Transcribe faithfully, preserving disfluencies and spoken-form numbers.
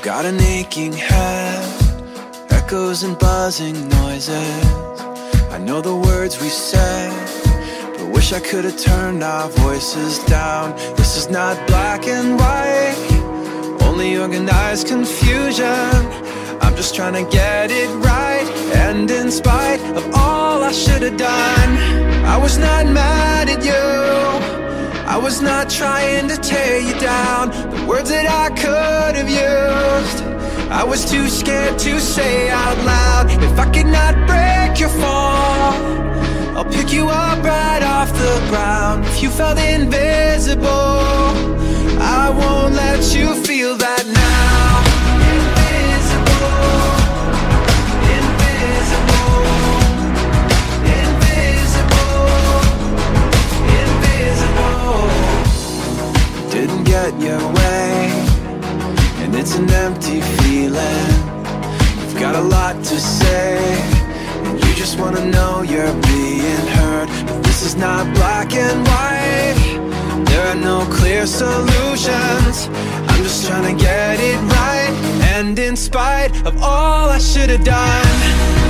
Got an aching head, echoes and buzzing noises. I know the words we said, but wish I could have turned our voices down. This is not black and white, only organized confusion. I'm just trying to get it right, and in spite of all I should have done, I was not mad at you, I was not trying to tear you down. The words that I could have used, I was too scared to say out loud. If I could not break your fall, I'll pick you up right off the ground. If you felt invisible, I won't let you feel that now. Invisible, invisible, invisible, invisible. Didn't get your way, and it's an empty feeling. You've got a lot to say, and you just wanna know you're being heard. But this is not black and white, there are no clear solutions. I'm just trying to get it right, and in spite of all I should have done,